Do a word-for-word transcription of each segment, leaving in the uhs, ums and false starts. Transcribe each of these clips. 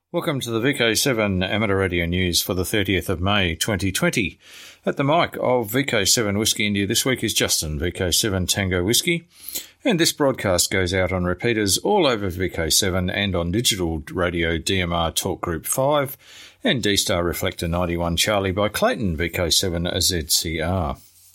Welcome to the V K seven Amateur Radio News for the thirtieth of May twenty twenty. At the mic of V K seven Whiskey India this week is Justin, V K seven Tango Whiskey, and this broadcast goes out on repeaters all over V K seven and on digital radio D M R Talk Group five and D-Star Reflector ninety-one Charlie by Clayton V K seven Z C R.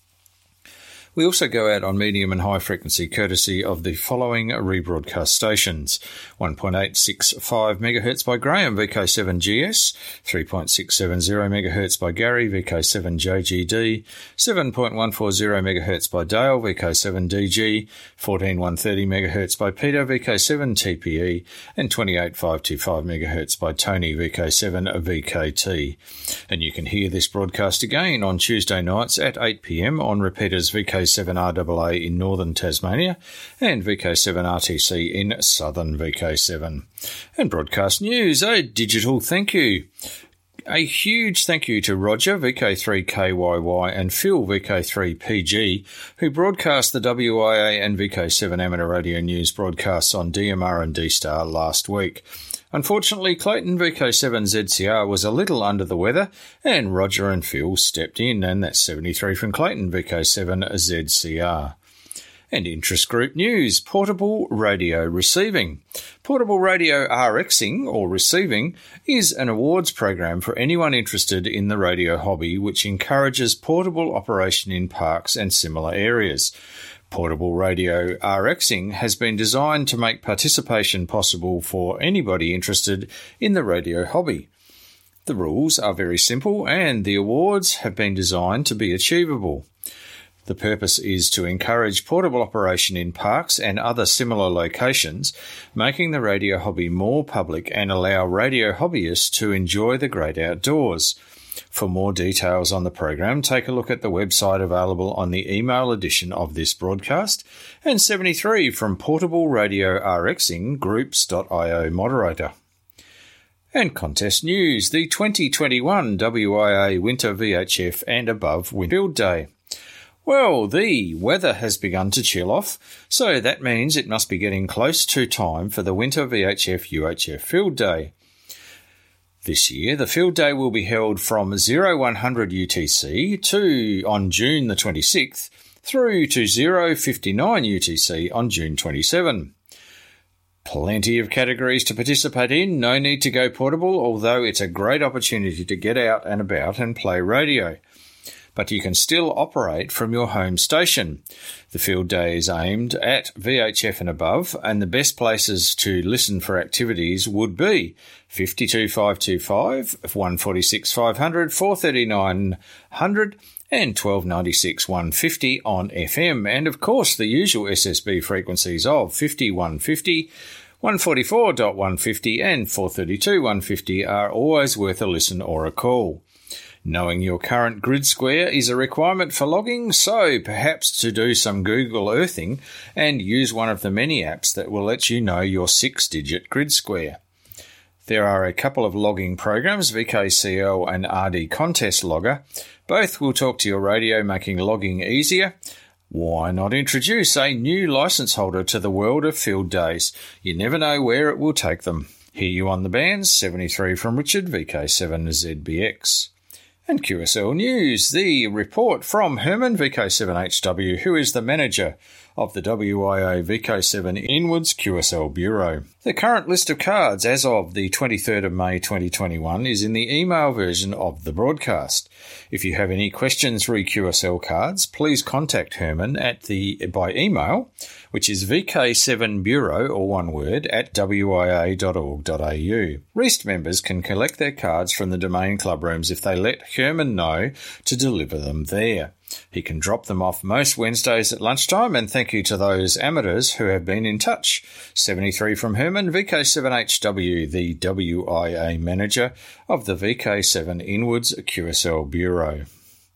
We also go out on medium and high frequency courtesy of the following rebroadcast stations: one point eight six five megahertz by Graham V K seven G S, three point six seven zero megahertz by Gary V K seven J G D, seven point one four zero megahertz by Dale V K seven D G, fourteen one thirty megahertz by Peter V K seven T P E, and twenty-eight five twenty-five megahertz by Tony V K seven V K T. And you can hear this broadcast again on Tuesday nights at eight p m on repeaters V K seven R A A in northern Tasmania and V K seven R T C in southern V K seven. And broadcast news, a digital thank you. A huge thank you to Roger V K three K Y Y and Phil V K three P G, who broadcast the W I A and V K seven Amateur Radio News broadcasts on D M R and D-Star last week. Unfortunately, Clayton V K seven Z C R was a little under the weather, and Roger and Phil stepped in, and that's seventy-three from Clayton V K seven Z C R. And interest group news, portable radio receiving. Portable radio RXing, or receiving, is an awards program for anyone interested in the radio hobby, which encourages portable operation in parks and similar areas. Portable radio RXing has been designed to make participation possible for anybody interested in the radio hobby. The rules are very simple, and the awards have been designed to be achievable. The purpose is to encourage portable operation in parks and other similar locations, making the radio hobby more public and allow radio hobbyists to enjoy the great outdoors. For more details on the program, take a look at the website available on the email edition of this broadcast, and seventy-three from Portable Radio RXing Groups dot I O moderator. And contest news, the twenty twenty-one W I A Winter V H F and Above Field Day. Well, the weather has begun to chill off, so that means it must be getting close to time for the Winter V H F U H F Field Day. This year, the field day will be held from oh one hundred U T C to on June the twenty-sixth through to oh fifty-nine U T C on June twenty-seventh. Plenty of categories to participate in, no need to go portable, although it's a great opportunity to get out and about and play radio. But you can still operate from your home station. The field day is aimed at V H F and above, and the best places to listen for activities would be fifty-two five twenty-five, one forty-six five hundred, four thirty-nine one hundred and twelve ninety-six one fifty on F M, and of course the usual S S B frequencies of fifty-one fifty, one forty-four point one fifty and four thirty-two one fifty are always worth a listen or a call. Knowing your current grid square is a requirement for logging, so perhaps to do some Google Earthing and use one of the many apps that will let you know your six-digit grid square. There are a couple of logging programs, V K C L and R D Contest Logger. Both will talk to your radio, making logging easier. Why not introduce a new license holder to the world of field days? You never know where it will take them. Hear you on the bands, seventy-three from Richard, V K seven Z B X. And Q S L News, the report from Herman V K seven H W, who is the manager of the W I A V K seven Inwards Q S L Bureau. The current list of cards as of the twenty-third of May twenty twenty-one is in the email version of the broadcast. If you have any questions re Q S L cards, please contact Herman at the by email, which is V K seven Bureau, or one word, at w i a dot org dot a u. Rest members can collect their cards from the domain club rooms if they let Herman know to deliver them there. He can drop them off most Wednesdays at lunchtime, and thank you to those amateurs who have been in touch. seventy-three from Herman, V K seven H W, the W I A manager of the V K seven Inwards Q S L Bureau.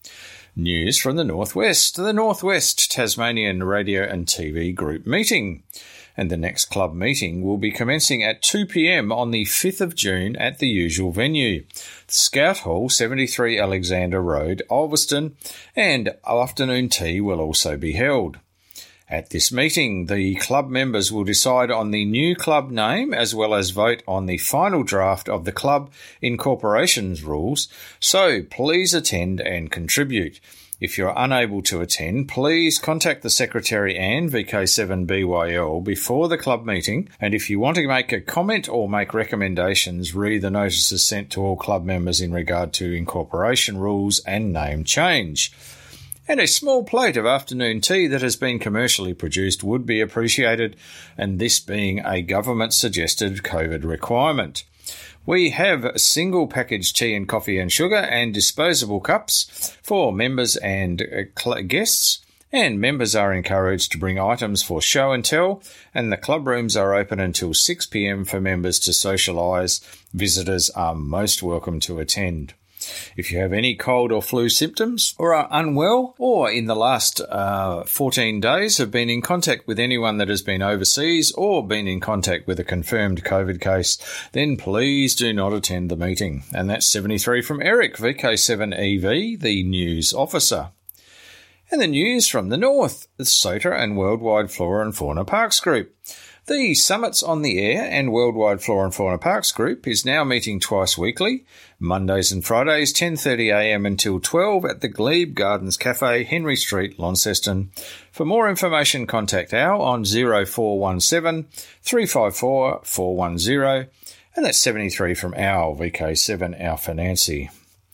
News from the Northwest, the Northwest Tasmanian Radio and T V Group meeting. And the next club meeting will be commencing at two p m on the fifth of June at the usual venue, Scout Hall, seventy-three Alexander Road, Ulverston, and afternoon tea will also be held. At this meeting, the club members will decide on the new club name as well as vote on the final draft of the club incorporations rules, so please attend and contribute. If you're unable to attend, please contact the Secretary and V K seven B Y L before the club meeting, and if you want to make a comment or make recommendations, read the notices sent to all club members in regard to incorporation rules and name change. And a small plate of afternoon tea that has been commercially produced would be appreciated, and this being a government-suggested COVID requirement. We have single package tea and coffee and sugar and disposable cups for members and guests, and members are encouraged to bring items for show and tell, and the club rooms are open until six p m for members to socialise. Visitors are most welcome to attend. If you have any cold or flu symptoms or are unwell or in the last uh, fourteen days have been in contact with anyone that has been overseas or been in contact with a confirmed COVID case, then please do not attend the meeting. And that's seventy-three from Eric, V K seven E V, the news officer. And the news from the north, the SOTA and Worldwide Flora and Fauna Parks Group. The Summits on the Air and Worldwide Flora and Fauna Parks Group is now meeting twice weekly, Mondays and Fridays, ten thirty a m until twelve at the Glebe Gardens Cafe, Henry Street, Launceston. For more information, contact Al on zero four one seven, three five four, four one zero, and that's seventy-three from Al, V K seven Alpha Nancy.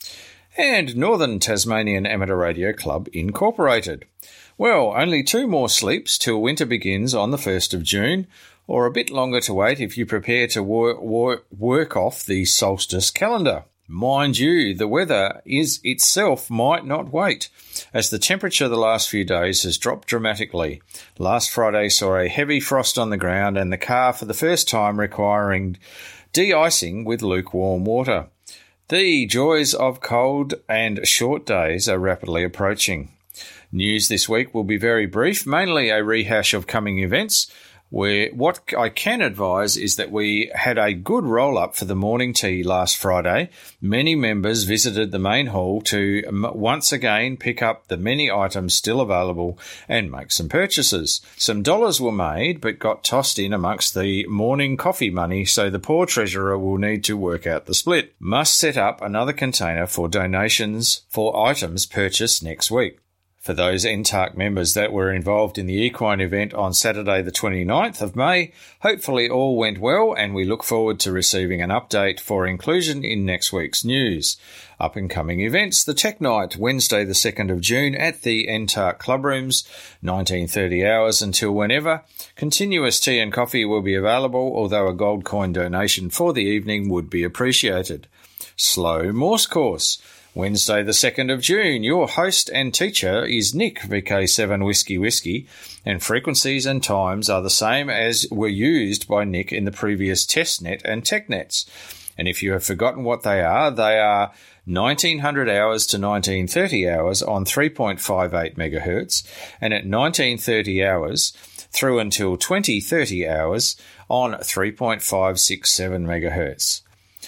And Northern Tasmanian Amateur Radio Club Incorporated. Well, only two more sleeps till winter begins on the first of June, or a bit longer to wait if you prepare to wor- wor- work off the solstice calendar. Mind you, the weather is itself might not wait, as the temperature the last few days has dropped dramatically. Last Friday saw a heavy frost on the ground and the car for the first time requiring de-icing with lukewarm water. The joys of cold and short days are rapidly approaching. News this week will be very brief, mainly a rehash of coming events, where what I can advise is that we had a good roll-up for the morning tea last Friday. Many members visited the main hall to once again pick up the many items still available and make some purchases. Some dollars were made but got tossed in amongst the morning coffee money, so the poor treasurer will need to work out the split. Must set up another container for donations for items purchased next week. For those N T A R C members that were involved in the equine event on Saturday the twenty-ninth of May, hopefully all went well and we look forward to receiving an update for inclusion in next week's news. Up and coming events, the Tech Night, Wednesday the second of June at the N T A R C Club Rooms, nineteen thirty hours until whenever. Continuous tea and coffee will be available, although a gold coin donation for the evening would be appreciated. Slow Morse Course. Wednesday the second of June, your host and teacher is Nick, V K seven Whiskey Whiskey, and frequencies and times are the same as were used by Nick in the previous TestNet and TechNets. And if you have forgotten what they are, they are nineteen hundred hours to nineteen thirty hours on three point five eight megahertz, and at nineteen thirty hours through until twenty thirty hours on three point five six seven megahertz.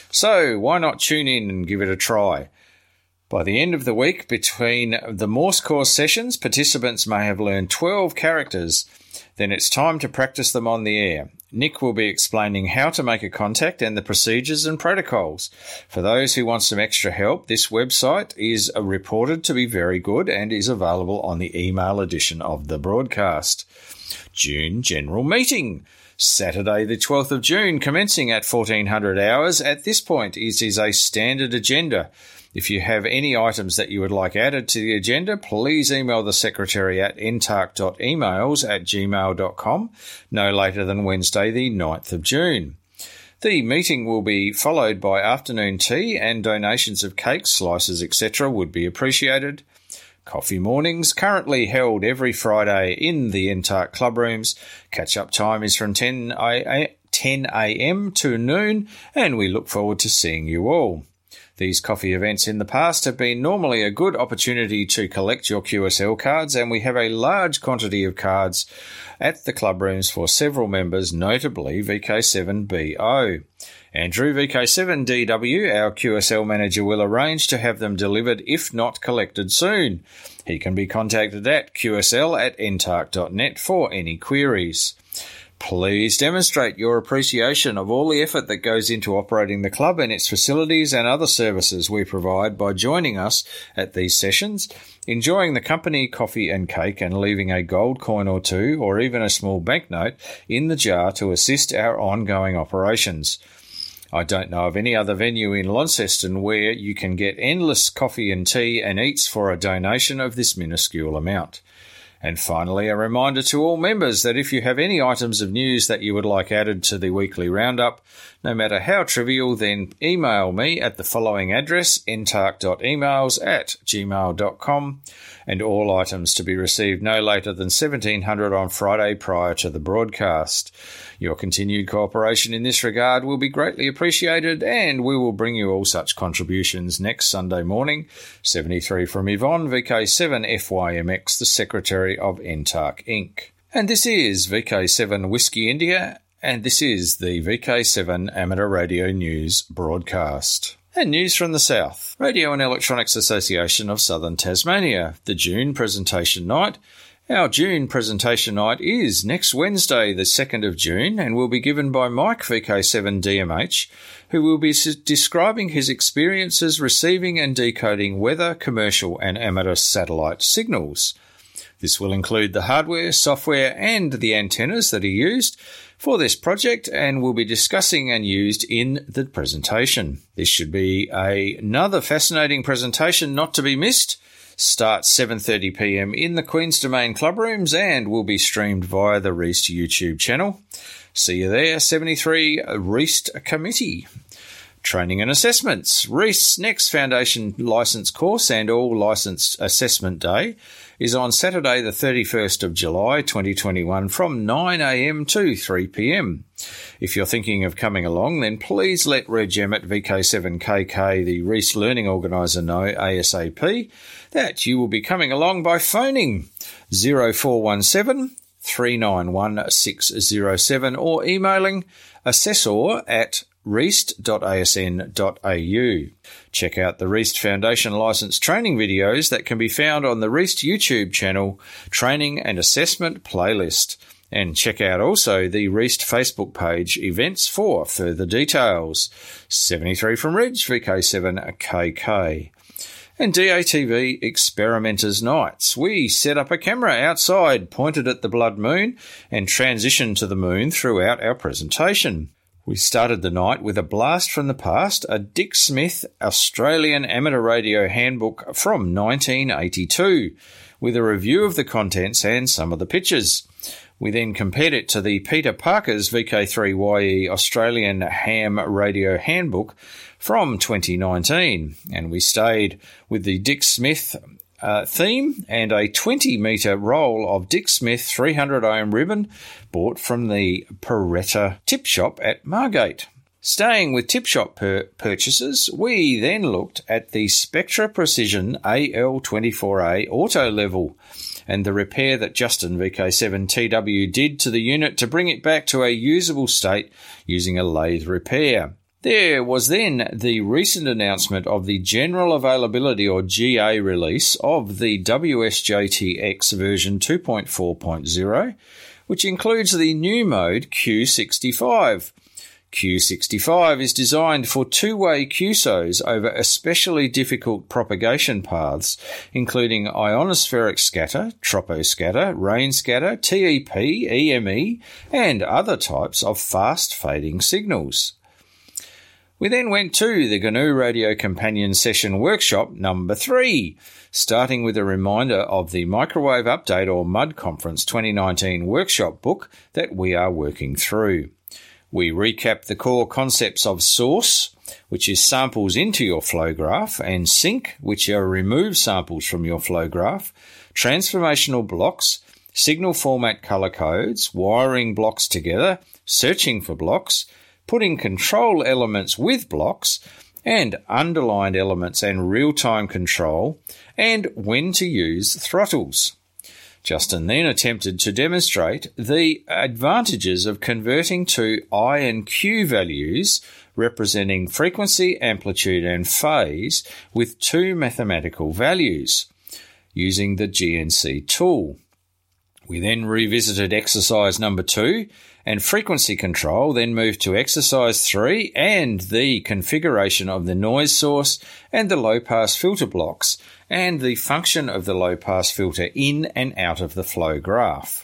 So why not tune in and give it a try? By the end of the week, between the Morse course sessions, participants may have learned twelve characters. Then it's time to practice them on the air. Nick will be explaining how to make a contact and the procedures and protocols. For those who want some extra help, this website is reported to be very good and is available on the email edition of the broadcast. June General Meeting. Saturday the twelfth of June, commencing at fourteen hundred hours. At this point, it is a standard agenda. If you have any items that you would like added to the agenda, please email the secretary at n t a r c dot emails at gmail dot com no later than Wednesday the ninth of June. The meeting will be followed by afternoon tea, and donations of cakes, slices, et cetera would be appreciated. Coffee mornings, currently held every Friday in the N T A R C club rooms. Catch-up time is from ten a m to noon, and we look forward to seeing you all. These coffee events in the past have been normally a good opportunity to collect your Q S L cards, and we have a large quantity of cards at the club rooms for several members, notably V K seven B O. Andrew, V K seven D W, our Q S L manager, will arrange to have them delivered if not collected soon. He can be contacted at q s l at n t a r c dot net for any queries. Please demonstrate your appreciation of all the effort that goes into operating the club and its facilities and other services we provide by joining us at these sessions, enjoying the company, coffee and cake, and leaving a gold coin or two or even a small banknote in the jar to assist our ongoing operations. I don't know of any other venue in Launceston where you can get endless coffee and tea and eats for a donation of this minuscule amount. And finally, a reminder to all members that if you have any items of news that you would like added to the weekly roundup, no matter how trivial, then email me at the following address, n t a r c dot emails at gmail dot com, and all items to be received no later than seventeen hundred on Friday prior to the broadcast. Your continued cooperation in this regard will be greatly appreciated, and we will bring you all such contributions next Sunday morning. seventy-three from Yvonne, V K seven F Y M X, the Secretary of N T A R C Incorporated. And this is V K seven Whiskey India, and this is the V K seven Amateur Radio News broadcast. And news from the South. Radio and Electronics Association of Southern Tasmania, the June presentation night. Our June presentation night is next Wednesday, the second of June, and will be given by Mike, V K seven D M H, who will be describing his experiences receiving and decoding weather, commercial and amateur satellite signals. This will include the hardware, software and the antennas that he used for this project and will be discussing and used in the presentation. This should be a, another fascinating presentation not to be missed. Starts seven thirty p m in the Queen's Domain Club Rooms and will be streamed via the Reist YouTube channel. See you there, seventy-three Reist Committee. Training and assessments. Reist's next foundation licence course and all licensed assessment day is on Saturday the thirty-first of July twenty twenty-one from nine a m to three p m. If you're thinking of coming along, then please let Reg Emmett, V K seven K K, the Reist Learning Organiser, know ASAP that you will be coming along by phoning zero four one seven, three nine one, six zero seven or emailing assessor at reist dot a s n dot a u. Check out the Reist Foundation Licence training videos that can be found on the Reist YouTube channel Training and Assessment playlist. And check out also the Reist Facebook page events for further details. seventy-three from Reg, V K seven K K. And D A T V Experimenters Nights. We set up a camera outside, pointed at the blood moon, and transitioned to the moon throughout our presentation. We started the night with a blast from the past, a Dick Smith Australian Amateur Radio Handbook from nineteen eighty-two, with a review of the contents and some of the pictures. We then compared it to the Peter Parker's V K three Y E Australian Ham Radio Handbook from twenty nineteen, and we stayed with the Dick Smith uh, theme and a twenty metre roll of Dick Smith three hundred ohm ribbon bought from the Peretta Tip Shop at Margate. Staying with tip shop pur- purchases, we then looked at the Spectra Precision A L twenty-four A auto level and the repair that Justin, V K seven T W, did to the unit to bring it back to a usable state using a lathe repair. There was then the recent announcement of the general availability or G A release of the W S J T X version two point four point oh, which includes the new mode Q sixty-five. Q sixty-five is designed for two-way Q S Os over especially difficult propagation paths, including ionospheric scatter, troposcatter, rain scatter, T E P, E M E, and other types of fast-fading signals. We then went to the G N U Radio Companion Session Workshop number three, starting with a reminder of the Microwave Update or M U D Conference twenty nineteen workshop book that we are working through. We recap the core concepts of source, which is samples into your flow graph, and sync, which are remove samples from your flow graph, transformational blocks, signal format color codes, wiring blocks together, searching for blocks, putting control elements with blocks, and underlined elements and real-time control, and when to use throttles. Justin then attempted to demonstrate the advantages of converting to I and Q values representing frequency, amplitude and phase with two mathematical values using the G N C tool. We then revisited exercise number two and frequency control, then moved to exercise three and the configuration of the noise source and the low-pass filter blocks and the function of the low-pass filter in and out of the flow graph.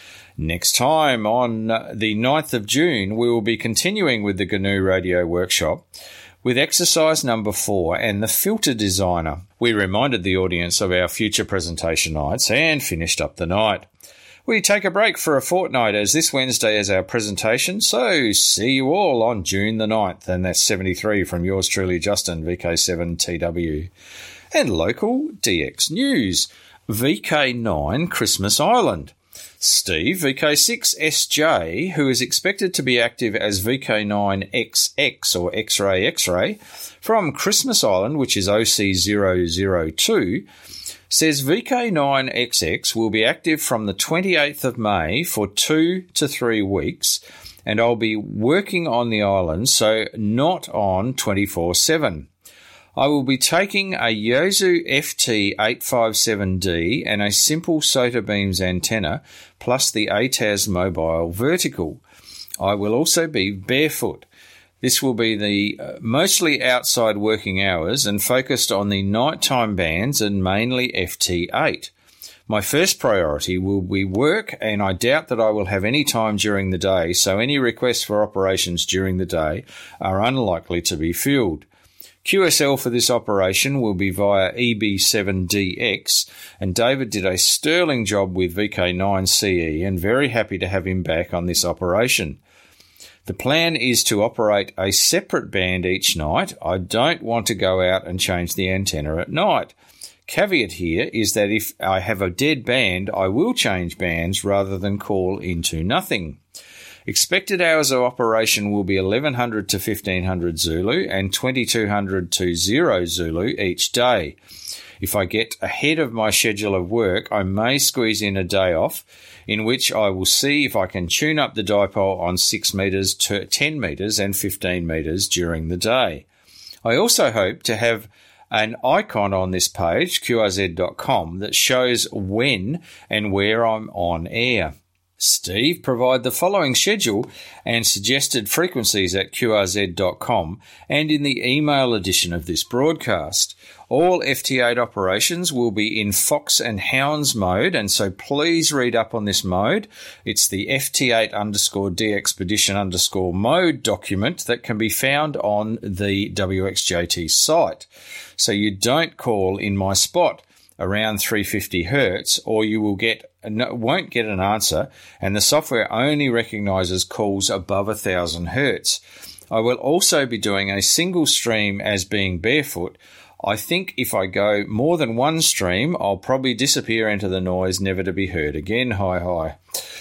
Next time, on the ninth of June, we will be continuing with the G N U Radio Workshop with exercise number four and the filter designer. We reminded the audience of our future presentation nights and finished up the night. We take a break for a fortnight as this Wednesday is our presentation, so see you all on June the ninth, and that's seventy-three from yours truly, Justin, V K seven T W. And local D X News, V K nine Christmas Island. Steve, V K six S J, who is expected to be active as V K nine X X or X-Ray X-Ray from Christmas Island, which is O C zero zero two, says V K nine X X will be active from the twenty-eighth of May for two to three weeks, and I'll be working on the island, so not on twenty-four seven. I will be taking a Yaesu F T eight fifty-seven D and a simple SOTA Beams antenna, plus the A T A S Mobile Vertical. I will also be barefoot. This will be the uh, mostly outside working hours and focused on the nighttime bands and mainly F T eight. My first priority will be work, and I doubt that I will have any time during the day, so any requests for operations during the day are unlikely to be filled. Q S L for this operation will be via E B seven D X, and David did a sterling job with V K nine C E and very happy to have him back on this operation. The plan is to operate a separate band each night. I don't want to go out and change the antenna at night. Caveat here is that if I have a dead band, I will change bands rather than call into nothing. Expected hours of operation will be eleven hundred to fifteen hundred Zulu and twenty-two hundred to zero Zulu each day. If I get ahead of my schedule of work, I may squeeze in a day off, in which I will see if I can tune up the dipole on six metres to ten metres and fifteen metres during the day. I also hope to have an icon on this page, Q R Z dot com, that shows when and where I'm on air. Steve provided the following schedule and suggested frequencies at Q R Z dot com and in the email edition of this broadcast. All F T eight operations will be in Fox and Hounds mode, and so please read up on this mode. It's the F T eight underscore D expedition underscore mode document that can be found on the W X J T site. So you don't call in my spot around three hundred fifty hertz, or you will get won't get an answer, and the software only recognises calls above one thousand hertz. I will also be doing a single stream as being barefoot. I think if I go more than one stream, I'll probably disappear into the noise, never to be heard again. Hi, hi.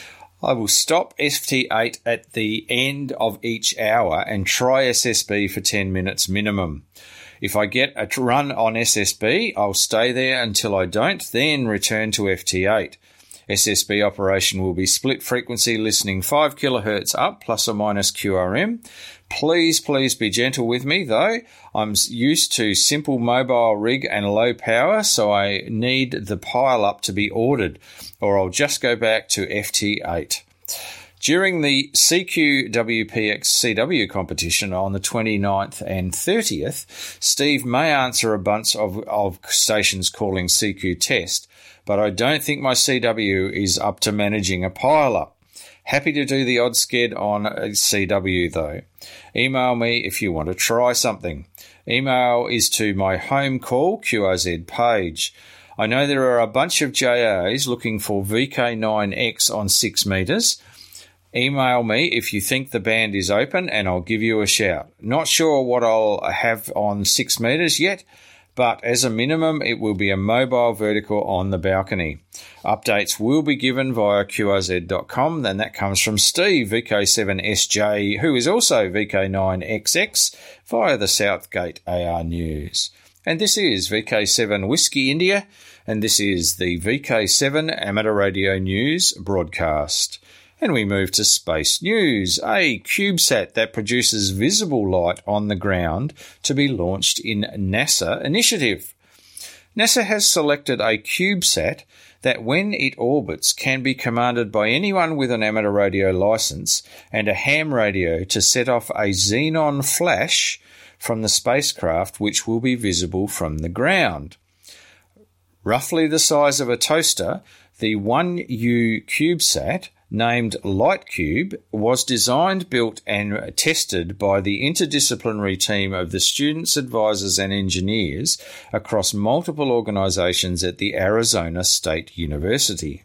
I will stop F T eight at the end of each hour and try S S B for ten minutes minimum. If I get a run on S S B, I'll stay there until I don't, then return to F T eight. S S B operation will be split frequency listening five kilohertz up plus or minus Q R M. Please, please be gentle with me though. I'm used to simple mobile rig and low power, so I need the pile up to be ordered, or I'll just go back to F T eight. During the C Q W P X C W competition on the twenty-ninth and thirtieth, Steve may answer a bunch of, of stations calling C Q test, but I don't think my C W is up to managing a pile-up. Happy to do the odd sked on C W though. Email me if you want to try something. Email is to my home call Q R Z page. I know there are a bunch of J As looking for V K nine X on six metres. Email me if you think the band is open and I'll give you a shout. Not sure what I'll have on six metres yet, but as a minimum it will be a mobile vertical on the balcony. Updates will be given via Q R Z dot com, and that comes from Steve, V K seven S J, who is also V K nine X X, via the Southgate A R News. And this is V K seven Whiskey India, and this is the V K seven Amateur Radio News broadcast. And we move to space news. A CubeSat that produces visible light on the ground to be launched in NASA initiative. NASA has selected a CubeSat that when it orbits can be commanded by anyone with an amateur radio license and a ham radio to set off a xenon flash from the spacecraft which will be visible from the ground. Roughly the size of a toaster, the one U CubeSat, named LightCube, was designed, built and tested by the interdisciplinary team of the students, advisors and engineers across multiple organisations at the Arizona State University.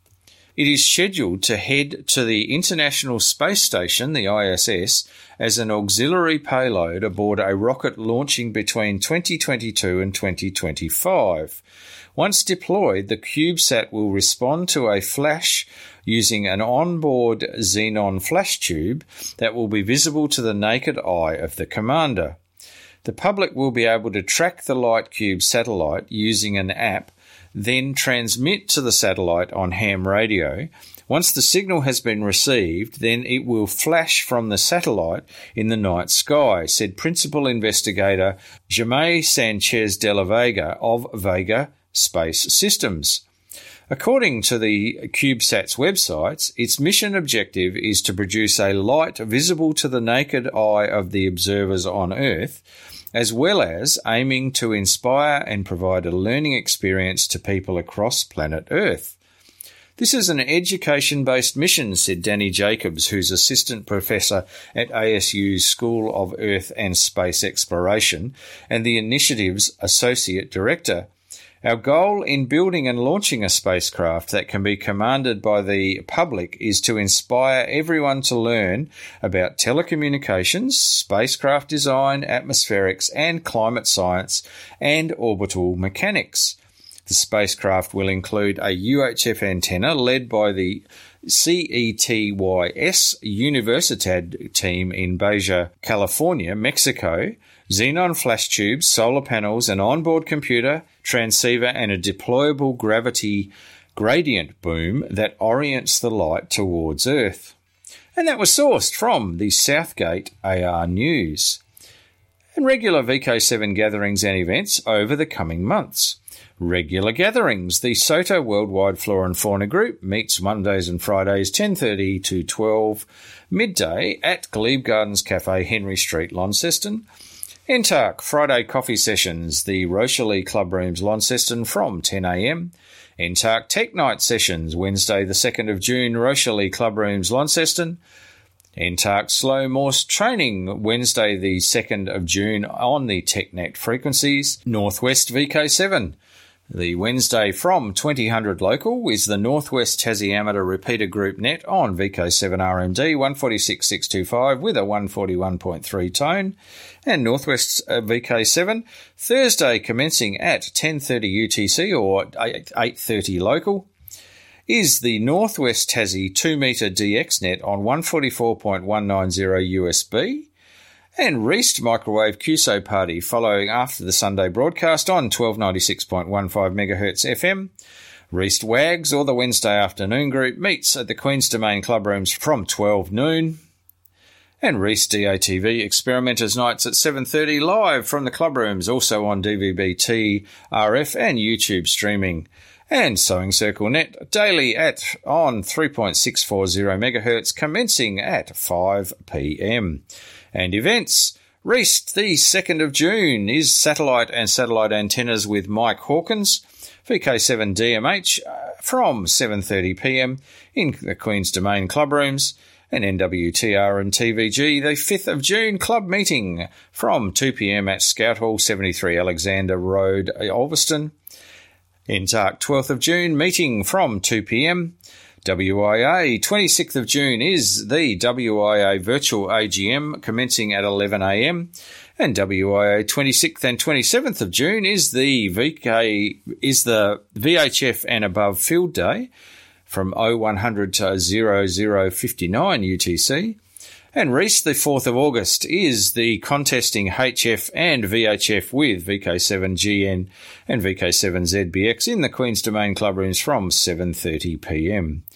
It is scheduled to head to the International Space Station, the I S S, as an auxiliary payload aboard a rocket launching between twenty twenty-two and twenty twenty-five. Once deployed, the CubeSat will respond to a flash using an onboard xenon flash tube that will be visible to the naked eye of the commander. The public will be able to track the LightCube satellite using an app, then transmit to the satellite on ham radio. Once the signal has been received, then it will flash from the satellite in the night sky, said Principal Investigator Jaime Sanchez de la Vega of Vega Space Systems. According to the CubeSat's websites, its mission objective is to produce a light visible to the naked eye of the observers on Earth, as well as aiming to inspire and provide a learning experience to people across planet Earth. This is an education-based mission, said Danny Jacobs, who's Assistant Professor at A S U's School of Earth and Space Exploration and the initiative's Associate Director. Our goal in building and launching a spacecraft that can be commanded by the public is to inspire everyone to learn about telecommunications, spacecraft design, atmospherics and climate science, and orbital mechanics. The spacecraft will include a U H F antenna led by the C E T Y S Universidad team in Baja, California, Mexico, xenon flash tubes, solar panels, an onboard computer, transceiver, and a deployable gravity gradient boom that orients the light towards Earth. And that was sourced from the Southgate A R News. And regular V K seven gatherings and events over the coming months. Regular gatherings. The SOTA Worldwide Flora and Fauna Group meets Mondays and Fridays ten thirty to twelve midday at Glebe Gardens Cafe, Henry Street, Launceston. N T A R C Friday coffee sessions, the Rochelle Club Rooms, Launceston from ten a m. N T A R C Tech Night sessions, Wednesday the second of June, Rochelle Club Rooms, Launceston. N T A R C Slow Morse Training, Wednesday the second of June on the TechNet frequencies. Northwest V K seven. The Wednesday from twenty hundred local is the Northwest Tassie Amateur Repeater Group Net on V K seven R M D one forty-six six twenty-five with a one forty-one point three tone. And Northwest V K seven, Thursday commencing at ten thirty U T C or eight thirty local, is the Northwest Tassie two metre D X Net on one forty-four point one nine zero U S B. And Reist Microwave Q S O Party following after the Sunday broadcast on twelve ninety-six point one five megahertz F M. Reist Wags, or the Wednesday afternoon group, meets at the Queen's Domain Club Rooms from twelve noon. And Reist D A T V Experimenters Nights at seven thirty live from the Club Rooms, also on D V B T, R F and YouTube streaming. And Sewing Circle Net daily at on three point six four zero megahertz commencing at five p m. And events. Reist, the second of June, is Satellite and Satellite Antennas with Mike Hawkins, V K seven D M H, uh, from seven thirty p m in the Queen's Domain Club Rooms. And N W T R and T V G, the fifth of June club meeting from two p m at Scout Hall, seventy-three Alexander Road, Ulverston. N T A R C twelfth of June meeting from two p m. W I A twenty-sixth of June is the W I A virtual A G M commencing at eleven a m. And W I A twenty-sixth and twenty-seventh of June is the V K is the V H F and above field day from oh one hundred to oh oh fifty-nine U T C. And Reist, the fourth of August, is the contesting H F and V H F with V K seven G N and V K seven Z B X in the Queen's Domain Club Rooms from seven thirty p m.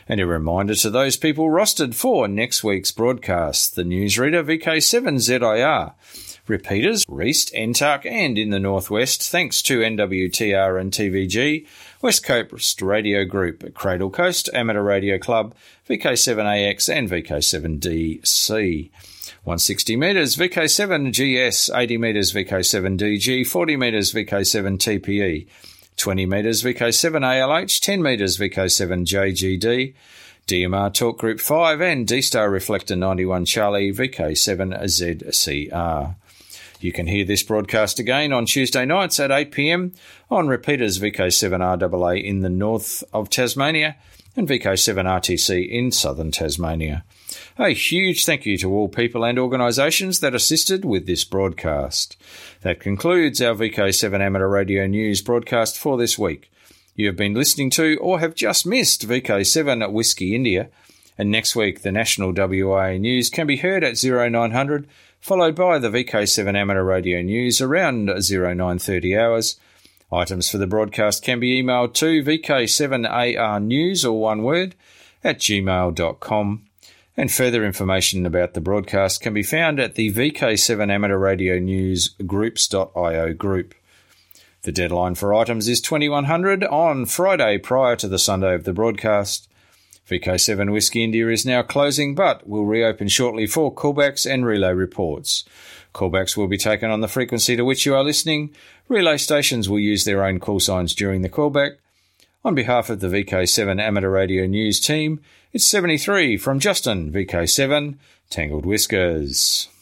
And a reminder to those people rostered for next week's broadcast, the newsreader V K seven Z I R. Repeaters, Reist, N T A R C and in the Northwest, thanks to N W T R and T V G, West Coast Radio Group, Cradle Coast, Amateur Radio Club, V K seven A X and V K seven D C. one hundred sixty metres V K seven G S, eighty metres V K seven D G, forty metres V K seven T P E, twenty metres V K seven A L H, ten metres V K seven J G D, D M R Talk Group five and D-Star Reflector ninety-one Charlie V K seven Z C R. You can hear this broadcast again on Tuesday nights at eight p m on repeaters V K seven R A A in the north of Tasmania and V K seven R T C in southern Tasmania. A huge thank you to all people and organisations that assisted with this broadcast. That concludes our V K seven Amateur Radio News broadcast for this week. You have been listening to or have just missed V K seven Whisky India, and next week the national W I A news can be heard at oh nine hundred, followed by the V K seven Amateur Radio News around oh nine thirty hours. Items for the broadcast can be emailed to V K seven A R news, or one word, at gmail dot com. And further information about the broadcast can be found at the V K seven Amateur Radio News groups dot i o group. The deadline for items is twenty-one hundred on Friday prior to the Sunday of the broadcast. V K seven Whisky India is now closing but will reopen shortly for callbacks and relay reports. Callbacks will be taken on the frequency to which you are listening. Relay stations will use their own call signs during the callback. On behalf of the V K seven Amateur Radio News team, it's seventy-three from Justin, V K seven, Tangled Whiskers.